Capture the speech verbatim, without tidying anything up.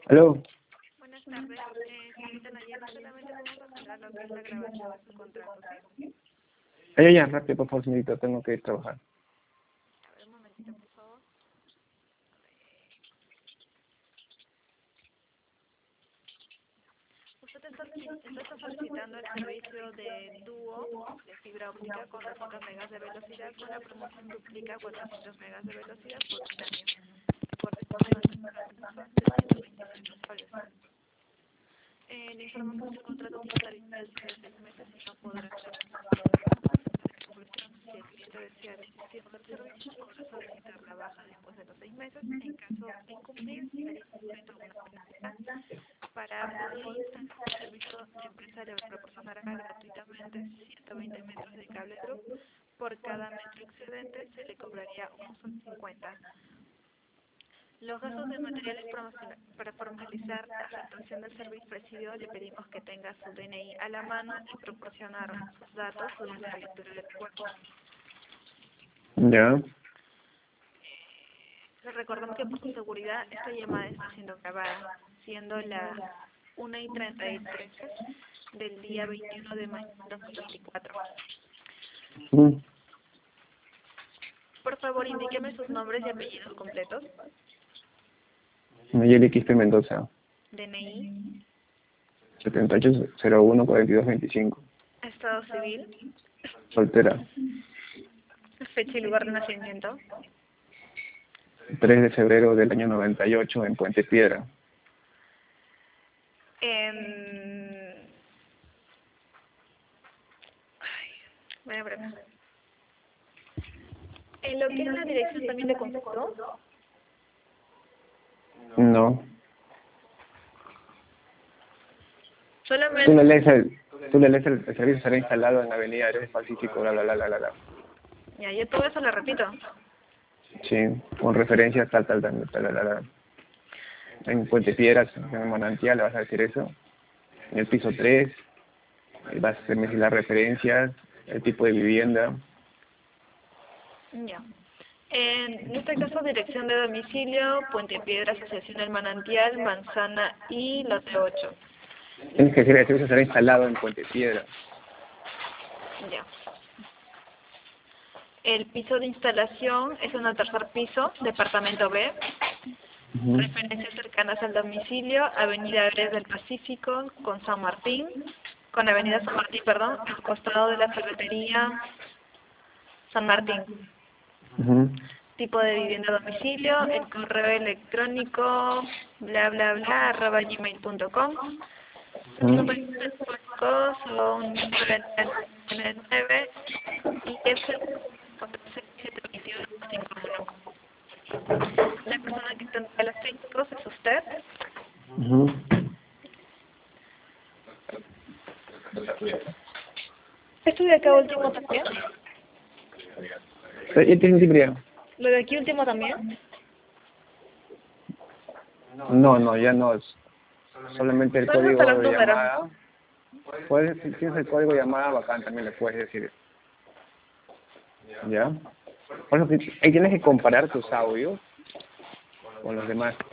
Aló. Buenas tardes, eh, señorita Nayera, solamente vamos a cerrar lo que es la grabación de su contrato, ¿sí? Ya, ya, ya, rápido, por favor, señorita, tengo que ir a trabajar. A ver, un momentito, por favor. Usted está, usted está solicitando el servicio de dúo de fibra óptica con doscientos megas de velocidad con la promoción duplica cuatrocientos megas de velocidad por un año. Corresponde a un tarifa de ciento veinticinco soles. Eh, le informamos que su contrato tiene tarifa de seis meses y no podrá ser conclusión. Si el cliente desea desistir del servicio, podrá solicitar la baja después de los seis meses. En caso de incumplir, estaría sujeto a una penalidad. Para poder instalar el servicio, la empresa le proporcionará gratuitamente ciento veinte metros de cable Drup. Por cada metro excedente se le cobraría un sol cincuenta. Los gastos de materiales para formalizar la aceptación del servicio ofrecido le pedimos que tenga su D N I a la mano y proporcionar sus datos durante la lectura del cuerpo. Ya. Les recordamos que por su seguridad esta llamada está siendo grabada, siendo las una y treinta y tres del día veintiuno de mayo de dos mil veinticuatro. Mm. Por favor, indíqueme sus nombres y apellidos completos. Nayeli Quispe Mendoza, D N I, setenta y ocho cero uno cuarenta y dos veinticinco. estado civil, Soltera, fecha y lugar de nacimiento. tres de febrero del año noventa y ocho en Puente Piedra. En... Ay, buena pregunta. ¿En lo que es la dirección también le consultó? No. Solamente... Tú le lees el, tú le lees el, el servicio será instalado en la avenida Héroes del Pacífico, bla, bla, bla, bla, bla, bla. Ya, yo todo eso lo repito. Sí, con referencia tal, tal, tal, tal, tal, tal. En Puente Piedras, en el Manantial, le vas a decir eso. En el piso tres, vas a decir las referencias, el tipo de vivienda. Ya. En este caso, dirección de domicilio, Puente Piedra, Asociación El Manantial, Manzana y Lote ocho. Tienes que decir que el servicio será instalado en Puente Piedra. Ya. El piso de instalación es en el tercer piso, departamento B. Uh-huh. Referencias cercanas al domicilio, Avenida Héroes del Pacífico, con San Martín, con Avenida San Martín, perdón, al costado de la ferretería San Martín. Uh-huh. Tipo de vivienda a domicilio, el correo electrónico, bla bla bla, arroba gmail punto com. Los números telefónicos son nueve nueve y es el cuatro seis siete dos uno cinco uno. La persona que está en los técnicos es usted. Uh-huh. ¿Esto de acá último también? ¿Ya tienes timbre? ¿Lo de aquí último también? No, no, ya no es. Solamente el Solo hasta código los de números. llamada. Puedes, si tienes el código de llamada bacán, también le puedes decir. ¿Ya? Por eso, ahí tienes que comparar tus audios con los demás.